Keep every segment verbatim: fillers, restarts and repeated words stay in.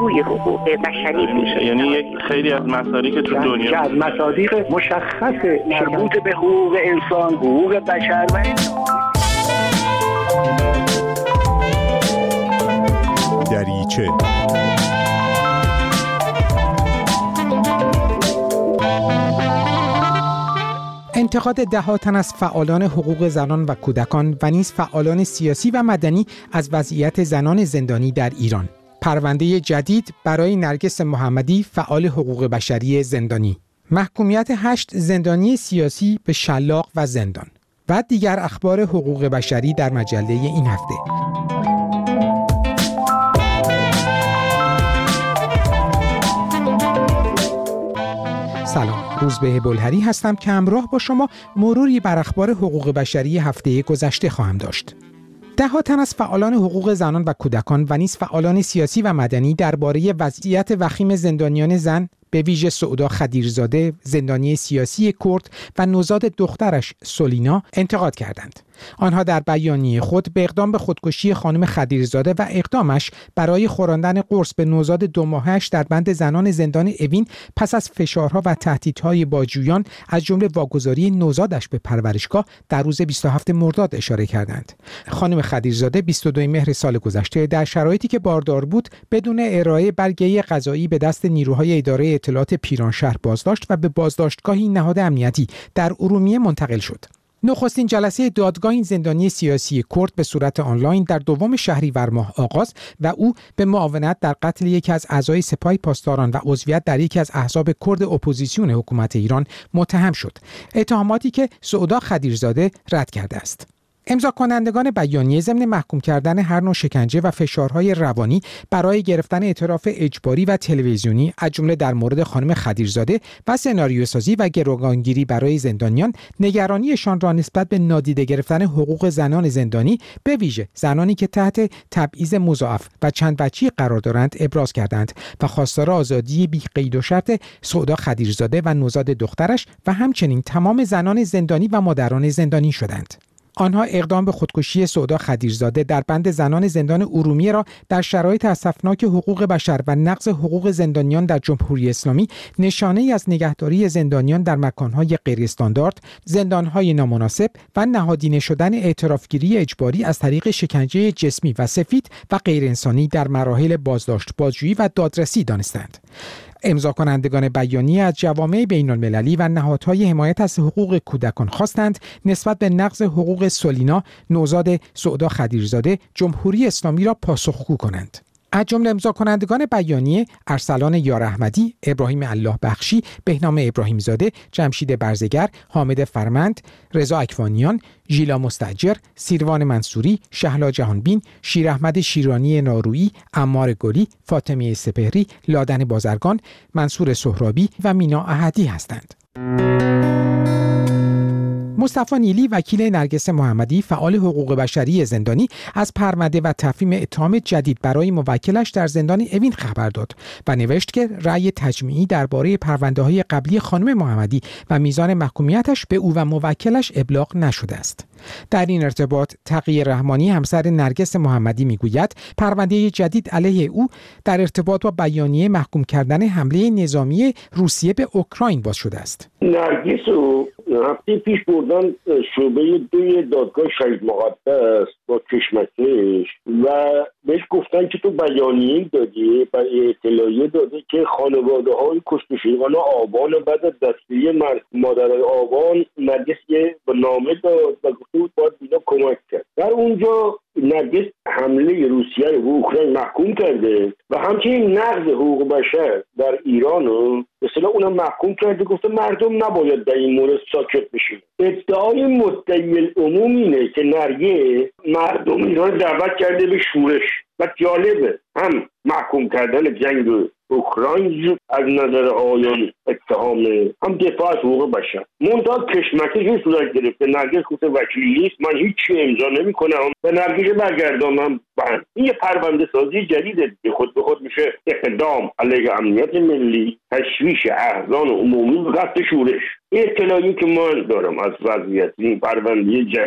جوی حقوق بشری میشه، یعنی یک خیلی از مصادیق که تو دنیا که از مصادیق مشخص مربوط به حقوق انسان، حقوق بشر و دریچه انتقاد ده تن از فعالان حقوق زنان و کودکان و نیز فعالان سیاسی و مدنی از وضعیت زنان زندانی در ایران. پرونده جدید برای نرگس محمدی، فعال حقوق بشری زندانی. محکومیت هشت زندانی سیاسی به شلاق و زندان. و دیگر اخبار حقوق بشری در مجله این هفته. سلام، روزبه بلهری هستم که همراه با شما مروری بر اخبار حقوق بشری هفته گذشته خواهم داشت. ده ها تن از فعالان حقوق زنان و کودکان و نیز فعالان سیاسی و مدنی درباره وضعیت وخیم زندانیان زن، به ویژه سعودا خدیرزاده، زندانی سیاسی کرد و نوزاد دخترش سولینا انتقاد کردند. آنها در بیانیه خود به اقدام به خودکشی خانم خدیرزاده و اقدامش برای خوراندن قرص به نوزاد دو ماهه‌اش در بند زنان زندان اوین پس از فشارها و تهدیدهای بازجویان از جمله واگذاری نوزادش به پرورشگاه در روز بیست و هفتم مرداد اشاره کردند. خانم خدیرزاده بیست و دوم مهر سال گذشته در شرایطی که باردار بود بدون ارائه برگه قضایی به دست نیروهای اداره اطلاعات پیرانشهر بازداشت و به بازداشتگاهی نهاد امنیتی در ارومیه منتقل شد. نخستین جلسه دادگاه این زندانی سیاسی کرد به صورت آنلاین در دوم شهریور ماه آغاز و او به معاونت در قتل یکی از اعضای سپاه پاسداران و عضویت در یکی از احزاب کرد اپوزیسیون حکومت ایران متهم شد. اتهاماتی که سعودا خدیرزاده رد کرده است. امضا کنندگان بیانیه ضمن محکوم کردن هر نوع شکنجه و فشارهای روانی برای گرفتن اعتراف اجباری و تلویزیونی از جمله در مورد خانم خدیرزاده و سناریوسازی و گروگانگیری برای زندانیان، نگرانیشان را نسبت به نادیده گرفتن حقوق زنان زندانی، به ویژه زنانی که تحت تبعیض مضاعف و چند وجهی قرار دارند، ابراز کردند و خواستار آزادی بی قید و شرط سعودا خدیرزاده و نوزاد دخترش و همچنین تمام زنان زندانی و مادران زندانی شدند. آنها اقدام به خودکشی سعودا خدیرزاده در بند زنان زندان ارومیه را در شرایط اسفناک حقوق بشر و نقض حقوق زندانیان در جمهوری اسلامی نشانه‌ای از نگهداری زندانیان در مکان‌های غیر استاندارد، زندان‌های نامناسب و نهادینه شدن اعترافگیری اجباری از طریق شکنجه جسمی و سفید و غیر انسانی در مراحل بازداشت، بازجویی و دادرسی دانستند. امضا کنندگان بیانیه از جوامع بین‌المللی و نهادهای حمایت از حقوق کودکان خواستند نسبت به نقض حقوق سولینا، نوزاد سعودا خدیرزاده، جمهوری اسلامی را پاسخگو کنند. از جمله امضا کنندگان بیانیه ارسلان یار احمدی، ابراهیم الله بخشی، بهنام ابراهیم زاده، جمشید برزگر، حامد فرمند، رضا اکوانیان، ژیلا مستاجر، سیروان منصوری، شهلا جهانبین، شیر احمد شیرانی نارویی، عمار گلی، فاطمه سپهری، لادن بازرگان، منصور سهرابی و مینا احدی هستند. مصطفی نیلی، وکیل نرگس محمدی، فعال حقوق بشری زندانی، از پرونده و تفهیم اتهام جدید برای موکلش در زندان اوین خبر داد و نوشت که رأی تجمیعی درباره پرونده‌های قبلی خانم محمدی و میزان محکومیتش به او و موکلش ابلاغ نشده است. در این ارتباط تقی رحمانی، همسر نرگس محمدی، میگوید پرونده جدید علیه او در ارتباط با بیانیه محکوم کردن حمله نظامی روسیه به اوکراین باز شده است. نرگس رو هفته پیش بردن شعبه دوی دادگاه شهید مقدس با کشمکش و بهش گفتن که تو بیانیه دادی و اطلاعیه داده که خانواده های کشته شدگان آبان و بعد از دستگیری مادرای آبان نرگس یه نامه داد و گفته بود باید بینا کمک کرد. در اونجا نرگس حمله روسیه رو به اوکراین محکوم کرده و همچنین نقض حقوق بشر در ایران رو به اصطلاح اونم محکوم کرده، گفته مردم نباید در این مورد ساکت بشن. ادعای مدعی العموم اینه که نرگس مردم ایران دعوت کرده به شورش و جالبه هم محکوم کردن جنگ اوکراین از نظر آیان اتهام، هم دفاع از حقوق بشر. منتها کشمکش صورت گرفته. نرگس گفته وکیلی نیست، من هیچی امضا نمی‌کنم و نرگس برگردانم. این یه پرونده سازی جدیده که خود به خود میشه اقدام علیه امنیت ملی، تشویش احزان عمومی و قصد شورش. این اطلاعی که من دارم از وضعیت این پرونده جدید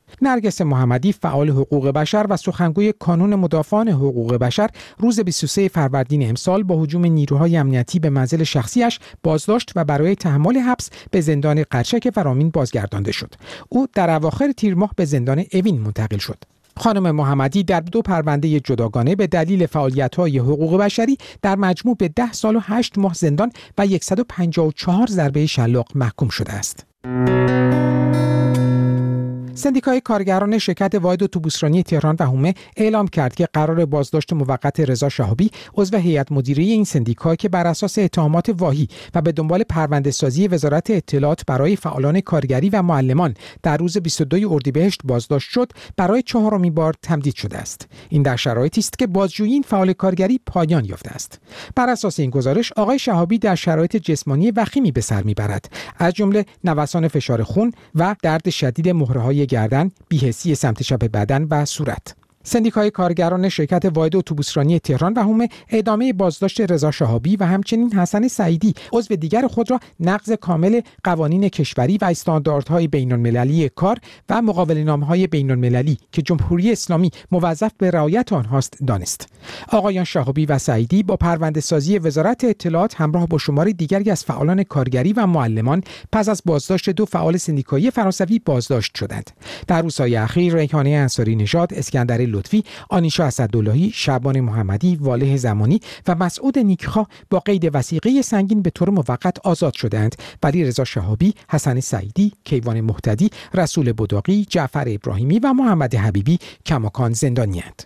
نرگس محمدی فعال حقوق بشر و سخنگوی کانون مدافعان حقوق بشر روز بیست و سوم فروردین امسال با هجوم نیروهای امنیتی به منزل شخصیش بازداشت و برای تحمل حبس به زندان قرچک فرامین بازگردانده شد. او در اواخر تیر ماه به زندان اوین منتقل شد. خانم محمدی در دو پرونده جداگانه به دلیل فعالیت‌های حقوق بشری در مجموع به ده سال و هشت ماه زندان و صد و پنجاه و چهار ضربه شلاق محکوم شده است. سندیکای کارگران شرکت واحد اتوبوسرانی تهران و حومه اعلام کرد که قرار بازداشت موقت رضا شهابی عضو هیئت مدیره این سندیکا که بر اساس اتهامات واهی و به دنبال پرونده سازی وزارت اطلاعات برای فعالان کارگری و معلمان در روز بیست و دوم اردیبهشت بازداشت شد، برای چهارمین بار تمدید شده است. این در شرایطی است که بازجویی این فعال کارگری پایان یافته است. بر اساس این گزارش آقای شهابی در شرایط جسمانی وخیمی به سر میبرد، از جمله نوسان فشار خون و درد شدید مهره‌های گردن، بی‌حسی سمت چپ بدن و صورت. سندیکای کارگران شرکت واحد اتوبوسرانی تهران و حومه ادامه بازداشت رضا شهابی و همچنین حسن سعیدی عضو دیگر خود را نقض کامل قوانین کشوری و استانداردهای بین‌المللی کار و مقاوله‌نامه‌های بین‌المللی که جمهوری اسلامی موظف به رعایت آنهاست دانست. آقایان شهابی و سعیدی با پرونده سازی وزارت اطلاعات همراه با شماری دیگری از فعالان کارگری و معلمان پس از بازداشت دو فعال سندیکایی فرانسوی بازداشت شدند. در روزهای اخیر ریحانه انصاری نژاد، اسکندر لطفی، آنیشا اسداللهی، شعبان محمدی، واله زمانی و مسعود نیکخواه با قید وثیقه سنگین به طور موقت آزاد شدند، ولی رضا شهابی، حسن سعیدی، کیوان مهتدی، رسول بداقی، جعفر ابراهیمی و محمد حبیبی کماکان زندانی‌اند.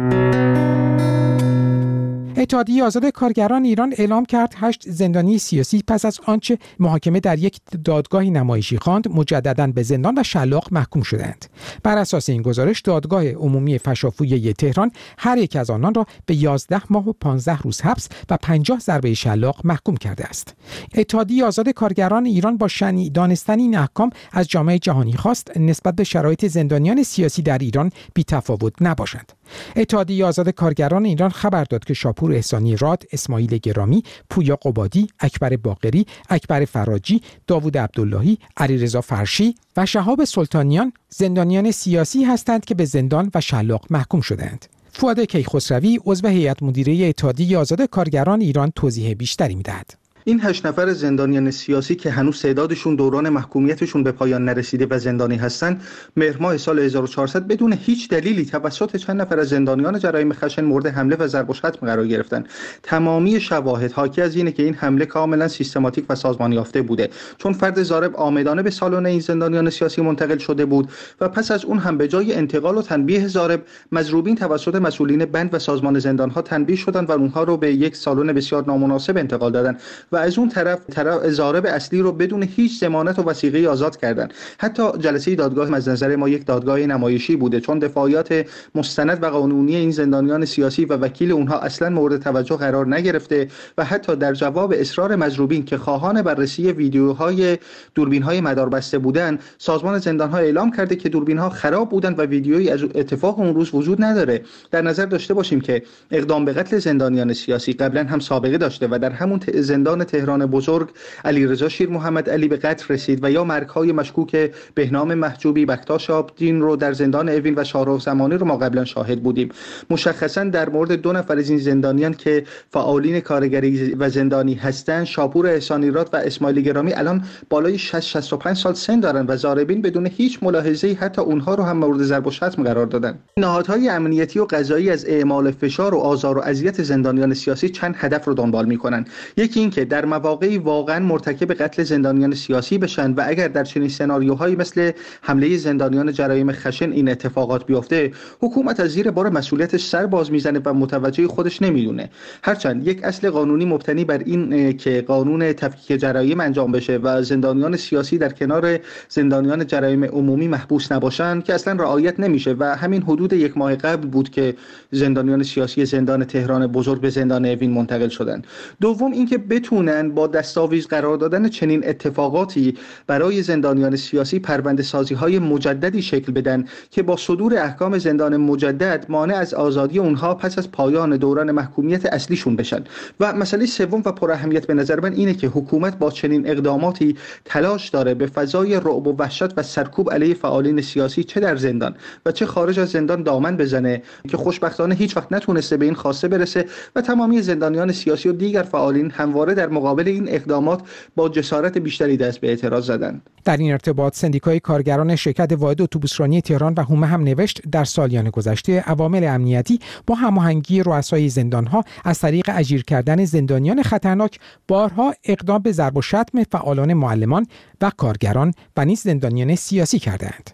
اتحادیه آزاد کارگران ایران اعلام کرد هشت زندانی سیاسی پس از آنچه محاکمه در یک دادگاه نمایشی خواند مجدداً به زندان و شلاق محکوم شدند. بر اساس این گزارش دادگاه عمومی فشافویی تهران هر یک از آنان را به یازده ماه و پانزده روز حبس و پنجاه ضربه شلاق محکوم کرده است. اتحادیه آزاد کارگران ایران با شنیع دانستن این احکام از جامعه جهانی خواست نسبت به شرایط زندانیان سیاسی در ایران بی‌تفاوت نباشند. اتحادیه آزاد کارگران ایران خبر داد که شاپور احسانی راد، اسماعیل گرامی، پویا قبادی، اکبر باقری، اکبر فراجی، داوود عبداللهی، علیرضا فرشی و شهاب سلطانیان زندانیان سیاسی هستند که به زندان و شلاق محکوم شدند. فؤاد کیخسروی عضو هیئت مدیره اتحادیه آزاد کارگران ایران توضیح بیشتری می‌دهد. این هشت نفر زندانیان سیاسی که هنوز تعدادشون دوران محکومیتشون به پایان نرسیده و زندانی هستند، مهر ماه سال هزار و چهارصد بدون هیچ دلیلی توسط چند نفر از زندانیان جرایم خشن مورد حمله و ضرب و شتم قرار گرفتن. تمامی شواهد حاکی از اینه که این حمله کاملا سیستماتیک و سازمان یافته بوده، چون فرد ضارب عامدانه به سالن این زندانیان سیاسی منتقل شده بود و پس از اون هم به جای انتقال و تنبیه ضارب، مضروبین توسط مسئولین بند و سازمان زندانها تنبیه شدند و اونها رو به یک سالن بسیار نامناسب انتقال دادند و از اون طرف طرف ضارب اصلی رو بدون هیچ ضمانت و وثیقه‌ای آزاد کردن. حتی جلسه دادگاه از نظر ما یک دادگاه نمایشی بوده، چون دفاعیات مستند و قانونی این زندانیان سیاسی و وکیل اونها اصلا مورد توجه قرار نگرفته و حتی در جواب اصرار مضروبین که خواهان بررسی ویدیوهای دوربین‌های مداربسته بودن، سازمان زندان‌ها اعلام کرده که دوربین‌ها خراب بودن و ویدیویی از اتفاق اون روز وجود نداره. در نظر داشته باشیم که اقدام به قتل زندانیان سیاسی قبلا هم سابقه داشته و در همون زندان تهران بزرگ علیرضا شیر محمد علی به قتل رسید و یا مرگ‌های مشکوک بهنام محجوبی، بکتاش آبدین رو در زندان اوین و شاهرخ زمانی رو ما قبلا شاهد بودیم. مشخصا در مورد دو نفر از این زندانیان که فعالین کارگری و زندانی هستند، شاپور احسانی راد و اسماعیل گرامی، الان بالای شصت شصت و پنج سال سن دارن و ضاربین بدون هیچ ملاحظه‌ای حتی اونها رو هم مورد ضرب و شتم قرار دادن. نهادهای امنیتی و قضایی از اعمال فشار و آزار و اذیت زندانیان سیاسی چند هدف رو دنبال می‌کنن. یکی این که در مواقعی واقعا مرتکب قتل زندانیان سیاسی بشن و اگر در چنین سناریوهایی مثل حمله زندانیان جرایم خشن این اتفاقات بیفته، حکومت از زیر بار مسئولیتش سر باز میزنه و متوجه خودش نمیدونه. هرچند یک اصل قانونی مبتنی بر این که قانون تفکیک جرایم انجام بشه و زندانیان سیاسی در کنار زندانیان جرایم عمومی محبوس نباشن که اصلا رعایت نمیشه و همین حدود یک ماه قبل بود که زندانیان سیاسی زندان تهران بزرگ به زندان اوین منتقل شدند. دوم اینکه بتونه بتونن با دستاویز قرار دادن چنین اتفاقاتی برای زندانیان سیاسی پرونده‌سازی‌های مجددی شکل بدن که با صدور احکام زندان مجدد مانع از آزادی اونها پس از پایان دوران محکومیت اصلیشون بشن. و مسئله سوم و پر اهمیت به نظر من اینه که حکومت با چنین اقداماتی تلاش داره به فضای رعب و وحشت و سرکوب علیه فعالین سیاسی چه در زندان و چه خارج از زندان دامن بزنه که خوشبختانه هیچ وقت نتونسته به این خواسته برسه و تمامی زندانیان سیاسی و دیگر فعالین همواره در مقابل این اقدامات با جسارت بیشتری دست به اعتراض زدند. در این ارتباط سندیکای کارگران شرکت واحد اتوبوسرانی تهران و هومه هم نوشت در سالیان گذشته عوامل امنیتی با هماهنگی رؤسای زندانها از طریق اجیر کردن زندانیان خطرناک بارها اقدام به ضرب و شتم فعالان معلمان و کارگران و نیز زندانیان سیاسی کردند.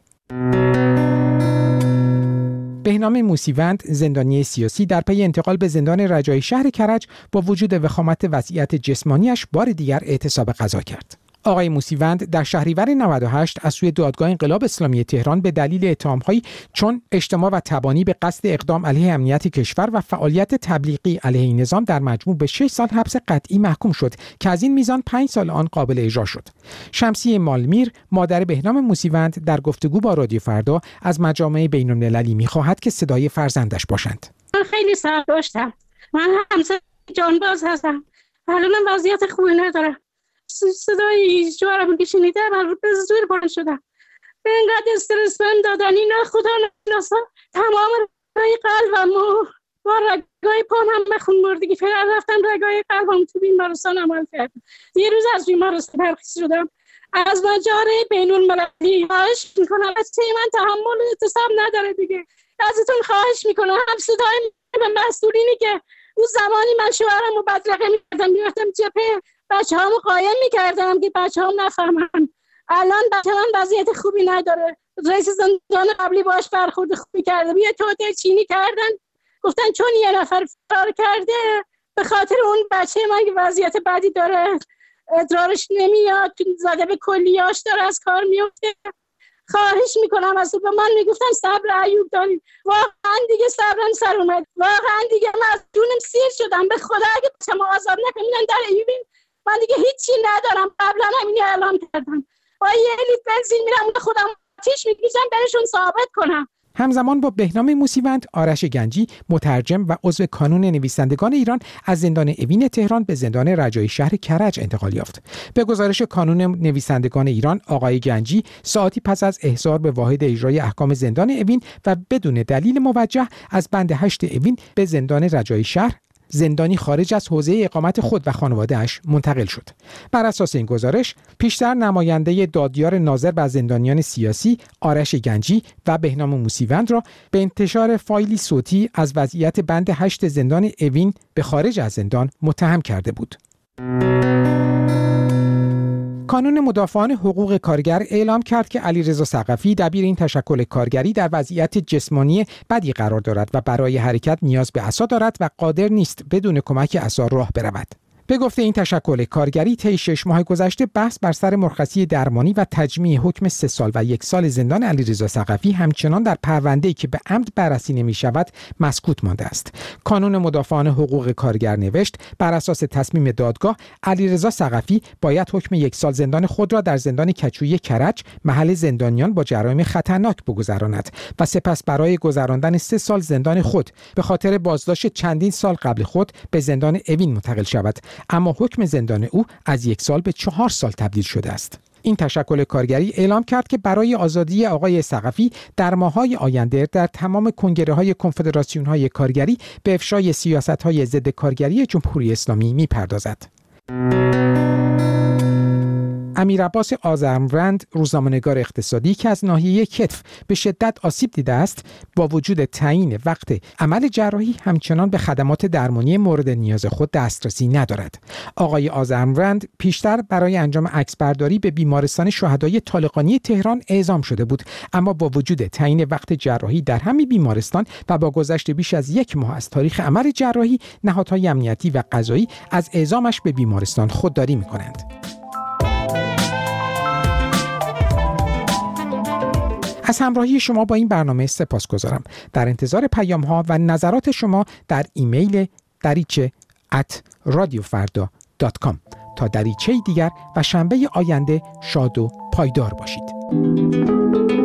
بهنام موسیوند زندانی سیاسی در پی انتقال به زندان رجایی شهر کرج با وجود وخامت وضعیت جسمانیش بار دیگر اعتصاب غذا کرد. آقای موسیوند در شهریور نود و هشت از سوی دادگاه انقلاب اسلامی تهران به دلیل اتهام‌هایی چون اجتماع و تبانی به قصد اقدام علیه امنیت کشور و فعالیت تبلیغی علیه نظام در مجموع به شش سال حبس قطعی محکوم شد که از این میزان پنج سال آن قابل اجرا شد. شمسی مالمیر مادر بهنام موسیوند در گفتگو با رادیو فردا از مجامع بین‌المللی می‌خواهد که صدای فرزندش باشند. من خیلی صبر داشتم. من همسر جانباز هستم. الانم وضعیت خوبی ندارم. صدای جوارم که شنیدم من به زور بلند شدم. به اینقدر استرس بهم دادن اینا خدا نشناسا تمام رگای قلبم و با رگای پام هم به خون بردگی فرار رفتم رگای قلبم تو بیمارستان عمل کردم. یه روز از بیمارستان ترخیص شدم. از مجاره بین‌المللی خواهش میکنم از من تحمل اعتصاب نداره دیگه. ازتون خواهش میکنم هم صدای به مسئولینی که اون زمانی من شوهرم رو بدرقه میکردم میرفتم جبهه بچه هامو قایم میکردم که بچه هم نفهمن. الان بچه هم وضعیت خوبی نداره. رئیس زندان قبلی باش برخورد خوبی کرده. یه توته چینی کردن گفتن چون یه نفر فرار کرده به خاطر اون بچه من که وضعیت بدی داره ادرارش نمیاد زده به کلیاش داره از کار میفته. خواهش میکنم از به من میگفتن صبر ایوب داریم. واقعا دیگه صبرم سر اومد. واقعا دیگه من از جونم سیر شدم. به خدا اگه شما آزاد نکنین در ایوبین من دیگه هیچی ندارم. قبلا همینی اعلام کردم. با یه لیتر بنزین میرم خودم آتیش میکشم برشون ثابت کنم. همزمان با بهنام موسیوند، آرش گنجی، مترجم و عضو کانون نویسندگان ایران از زندان اوین تهران به زندان رجایی شهر کرج انتقال یافت. به گزارش کانون نویسندگان ایران، آقای گنجی ساعتی پس از احضار به واحد اجرای احکام زندان اوین و بدون دلیل موجه از بند هشت اوین به زندان رجایی شهر، زندانی خارج از حوزه اقامت خود و خانواده‌اش منتقل شد. بر اساس این گزارش، پیشتر نماینده دادیار ناظر بر زندانیان سیاسی آرش گنجی و بهنام موسیوند را به انتشار فایلی صوتی از وضعیت بند هشت زندان اوین به خارج از زندان متهم کرده بود. کانون مدافعان حقوق کارگر اعلام کرد که علیرضا ثقفی دبیر این تشکل کارگری در وضعیت جسمانی بدی قرار دارد و برای حرکت نیاز به عصا دارد و قادر نیست بدون کمک عصا راه برود. به گفته این تشکل کارگری طی شش ماه گذشته بحث بر سر مرخصی درمانی و تجمیع حکم سه سال و یک سال زندان علیرضا ثقفی همچنان در پرونده‌ای که به عمد بررسی نمی‌شود مسکوت مانده است. کانون مدافعان حقوق کارگر نوشت بر اساس تصمیم دادگاه علیرضا ثقفی باید حکم یک سال زندان خود را در زندان کچویی کرج محل زندانیان با جرایم خطرناک بگذراند و سپس برای گذراندن سه سال زندان خود به خاطر بازداشت چندین سال قبل خود به زندان اوین منتقل شود. اما حکم زندان او از یک سال به چهار سال تبدیل شده است. این تشکل کارگری اعلام کرد که برای آزادی آقای ثقفی در ماه‌های آینده در تمام کنگره‌های کنفدراسیون‌های کارگری به افشای سیاست‌های ضد کارگری جمهوری اسلامی می‌پردازد. امیر عباس آذرمرند، روزنامه‌نگار اقتصادی که از ناحیه کتف به شدت آسیب دیده است، با وجود تعیین وقت عمل جراحی همچنان به خدمات درمانی مورد نیاز خود دسترسی ندارد. آقای آذرمرند پیشتر برای انجام عکسبرداری به بیمارستان شهدای طالقانی تهران اعزام شده بود، اما با وجود تعیین وقت جراحی در همین بیمارستان و با گذشت بیش از یک ماه از تاریخ عمل جراحی، نهادهای امنیتی و قضایی از اعزامش به بیمارستان خودداری می‌کنند. از همراهی شما با این برنامه سپاسگزارم. در انتظار پیام‌ها و نظرات شما در ایمیل دریچه ات رادیو فردا دات کام. تا دریچه دیگر و شنبه آینده شاد و پایدار باشید.